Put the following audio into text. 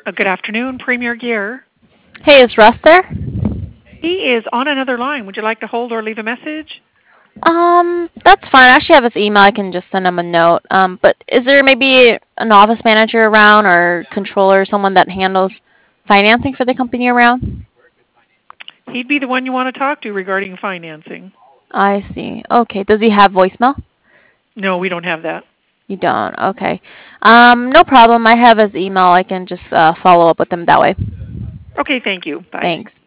Good afternoon, Premier Gear. Hey, is Russ there? He is on another line. Would you like to hold or leave a message? That's fine. I actually have his email. I can just send him a note. But is there maybe an office manager around or controller, someone that handles financing for the company around? He'd be the one you want to talk to regarding financing. I see. Okay. Does he have voicemail? No, we don't have that. You don't. Okay. No problem. I have his email. I can just follow up with him that way. Okay, thank you. Bye. Thanks.